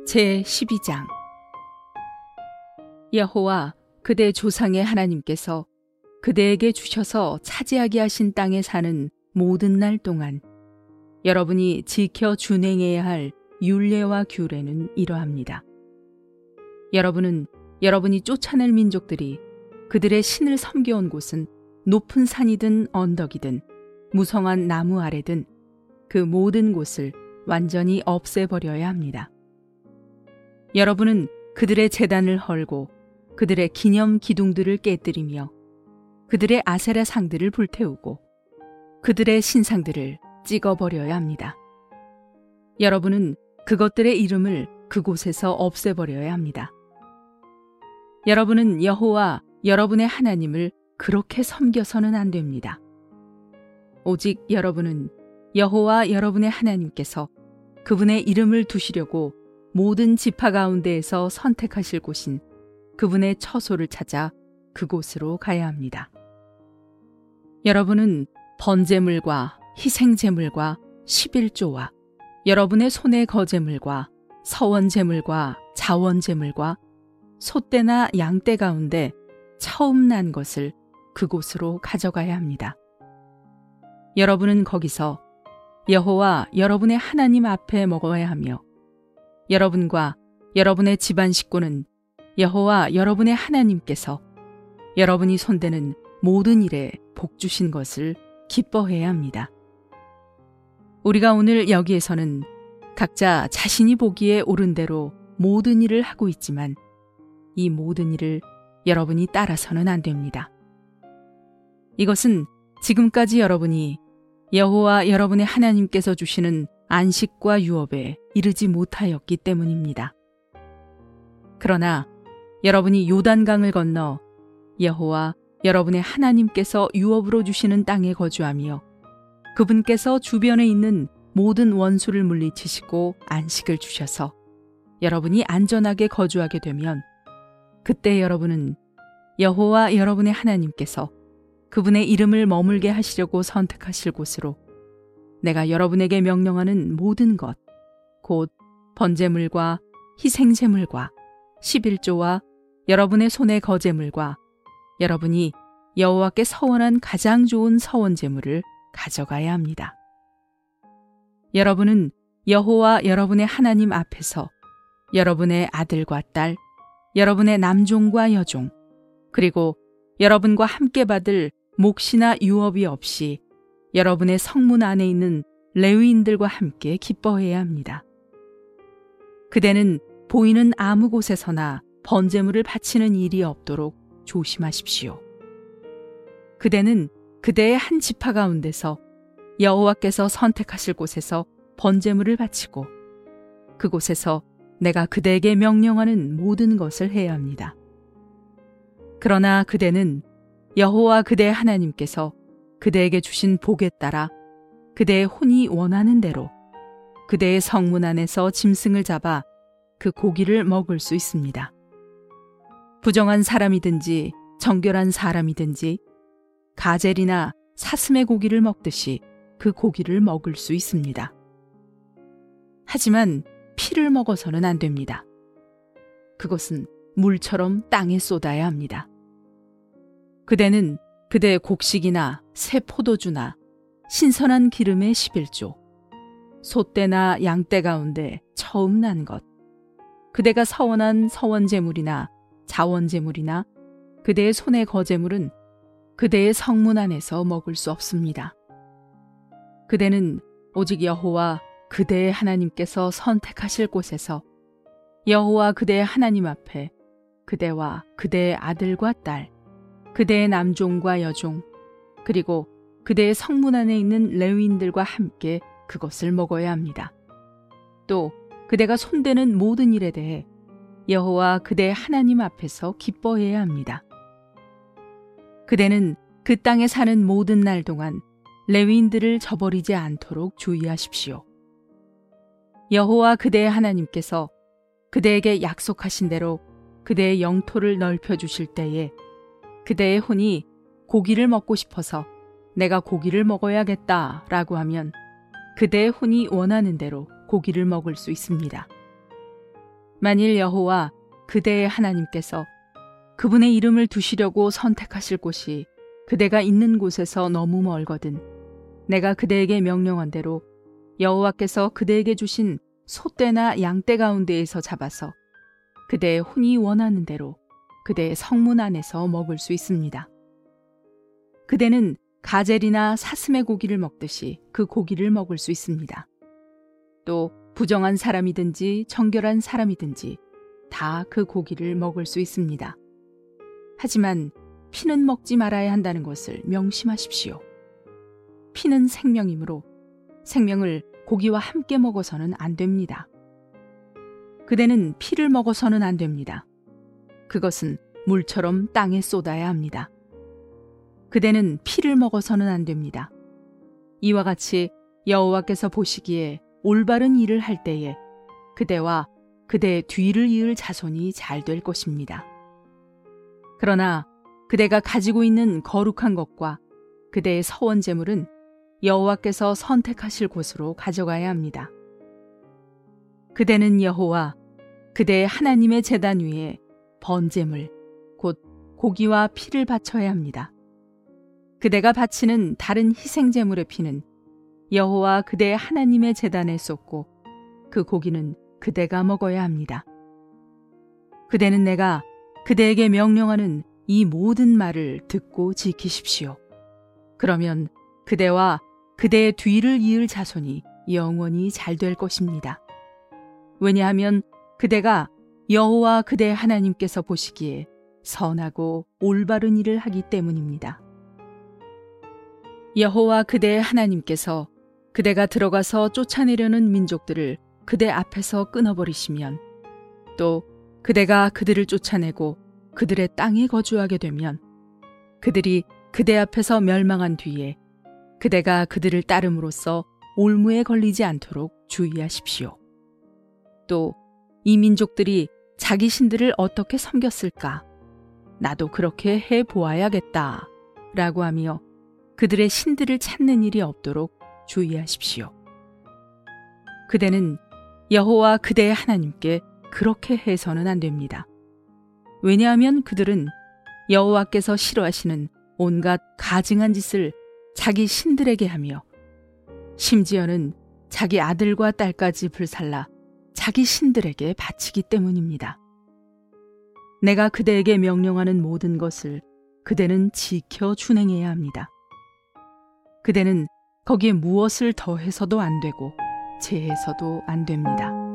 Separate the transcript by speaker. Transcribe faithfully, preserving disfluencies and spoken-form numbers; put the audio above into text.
Speaker 1: 제십이 장. 여호와 그대 조상의 하나님께서 그대에게 주셔서 차지하게 하신 땅에 사는 모든 날 동안 여러분이 지켜 준행해야 할 율례와 규례는 이러합니다. 여러분은 여러분이 쫓아낼 민족들이 그들의 신을 섬겨온 곳은 높은 산이든 언덕이든 무성한 나무 아래든 그 모든 곳을 완전히 없애버려야 합니다. 여러분은 그들의 제단을 헐고 그들의 기념 기둥들을 깨뜨리며 그들의 아세라 상들을 불태우고 그들의 신상들을 찍어버려야 합니다. 여러분은 그것들의 이름을 그곳에서 없애버려야 합니다. 여러분은 여호와 여러분의 하나님을 그렇게 섬겨서는 안 됩니다. 오직 여러분은 여호와 여러분의 하나님께서 그분의 이름을 두시려고 모든 지파 가운데에서 선택하실 곳인 그분의 처소를 찾아 그곳으로 가야 합니다. 여러분은 번제물과 희생제물과 십일조와 여러분의 손의 거제물과 서원제물과 자원제물과 소떼나 양떼 가운데 처음 난 것을 그곳으로 가져가야 합니다. 여러분은 거기서 여호와 여러분의 하나님 앞에 먹어야 하며 여러분과 여러분의 집안 식구는 여호와 여러분의 하나님께서 여러분이 손대는 모든 일에 복 주신 것을 기뻐해야 합니다. 우리가 오늘 여기에서는 각자 자신이 보기에 옳은 대로 모든 일을 하고 있지만 이 모든 일을 여러분이 따라서는 안 됩니다. 이것은 지금까지 여러분이 여호와 여러분의 하나님께서 주시는 안식과 유업에 이르지 못하였기 때문입니다. 그러나 여러분이 요단강을 건너 여호와 여러분의 하나님께서 유업으로 주시는 땅에 거주하며 그분께서 주변에 있는 모든 원수를 물리치시고 안식을 주셔서 여러분이 안전하게 거주하게 되면 그때 여러분은 여호와 여러분의 하나님께서 그분의 이름을 머물게 하시려고 선택하실 곳으로 내가 여러분에게 명령하는 모든 것, 곧 번제물과 희생제물과 십일조와 여러분의 손의 거제물과 여러분이 여호와께 서원한 가장 좋은 서원제물을 가져가야 합니다. 여러분은 여호와 여러분의 하나님 앞에서 여러분의 아들과 딸, 여러분의 남종과 여종, 그리고 여러분과 함께 받을 몫이나 유업이 없이 여러분의 성문 안에 있는 레위인들과 함께 기뻐해야 합니다. 그대는 보이는 아무 곳에서나 번제물을 바치는 일이 없도록 조심하십시오. 그대는 그대의 한 지파 가운데서 여호와께서 선택하실 곳에서 번제물을 바치고 그곳에서 내가 그대에게 명령하는 모든 것을 해야 합니다. 그러나 그대는 여호와 그대의 하나님께서 그대에게 주신 복에 따라 그대의 혼이 원하는 대로 그대의 성문 안에서 짐승을 잡아 그 고기를 먹을 수 있습니다. 부정한 사람이든지 정결한 사람이든지 가젤이나 사슴의 고기를 먹듯이 그 고기를 먹을 수 있습니다. 하지만 피를 먹어서는 안 됩니다. 그것은 물처럼 땅에 쏟아야 합니다. 그대는 그대의 곡식이나 새 포도주나 신선한 기름의 십일조, 소떼나 양떼 가운데 처음 난 것, 그대가 서원한 서원제물이나 자원제물이나 그대의 손의 거제물은 그대의 성문 안에서 먹을 수 없습니다. 그대는 오직 여호와 그대의 하나님께서 선택하실 곳에서 여호와 그대의 하나님 앞에 그대와 그대의 아들과 딸, 그대의 남종과 여종, 그리고 그대의 성문 안에 있는 레위인들과 함께 그것을 먹어야 합니다. 또 그대가 손대는 모든 일에 대해 여호와 그대의 하나님 앞에서 기뻐해야 합니다. 그대는 그 땅에 사는 모든 날 동안 레위인들을 저버리지 않도록 주의하십시오. 여호와 그대의 하나님께서 그대에게 약속하신 대로 그대의 영토를 넓혀주실 때에 그대의 혼이 고기를 먹고 싶어서 내가 고기를 먹어야겠다 라고 하면 그대의 혼이 원하는 대로 고기를 먹을 수 있습니다. 만일 여호와 그대의 하나님께서 그분의 이름을 두시려고 선택하실 곳이 그대가 있는 곳에서 너무 멀거든 내가 그대에게 명령한 대로 여호와께서 그대에게 주신 소떼나 양떼 가운데에서 잡아서 그대의 혼이 원하는 대로 그대의 성문 안에서 먹을 수 있습니다. 그대는 가젤이나 사슴의 고기를 먹듯이 그 고기를 먹을 수 있습니다. 또 부정한 사람이든지 정결한 사람이든지 다 그 고기를 먹을 수 있습니다. 하지만 피는 먹지 말아야 한다는 것을 명심하십시오. 피는 생명이므로 생명을 고기와 함께 먹어서는 안 됩니다. 그대는 피를 먹어서는 안 됩니다. 그것은 물처럼 땅에 쏟아야 합니다. 그대는 피를 먹어서는 안 됩니다. 이와 같이 여호와께서 보시기에 올바른 일을 할 때에 그대와 그대의 뒤를 이을 자손이 잘 될 것입니다. 그러나 그대가 가지고 있는 거룩한 것과 그대의 서원 제물은 여호와께서 선택하실 곳으로 가져가야 합니다. 그대는 여호와 그대의 하나님의 제단 위에 번제물 곧 고기와 피를 바쳐야 합니다. 그대가 바치는 다른 희생 제물의 피는 여호와 그대의 하나님의 제단에 쏟고 그 고기는 그대가 먹어야 합니다. 그대는 내가 그대에게 명령하는 이 모든 말을 듣고 지키십시오. 그러면 그대와 그대의 뒤를 이을 자손이 영원히 잘 될 것입니다. 왜냐하면 그대가 여호와 그대의 하나님께서 보시기에 선하고 올바른 일을 하기 때문입니다. 여호와 그대의 하나님께서 그대가 들어가서 쫓아내려는 민족들을 그대 앞에서 끊어버리시면 또 그대가 그들을 쫓아내고 그들의 땅에 거주하게 되면 그들이 그대 앞에서 멸망한 뒤에 그대가 그들을 따름으로써 올무에 걸리지 않도록 주의하십시오. 또 이 민족들이 자기 신들을 어떻게 섬겼을까? 나도 그렇게 해 보아야겠다 라고 하며 그들의 신들을 찾는 일이 없도록 주의하십시오. 그대는 여호와 그대의 하나님께 그렇게 해서는 안 됩니다. 왜냐하면 그들은 여호와께서 싫어하시는 온갖 가증한 짓을 자기 신들에게 하며 심지어는 자기 아들과 딸까지 불살라 자기 신들에게 바치기 때문입니다. 내가 그대에게 명령하는 모든 것을 그대는 지켜 준행해야 합니다. 그대는 거기에 무엇을 더해서도 안 되고 제해서도 안 됩니다.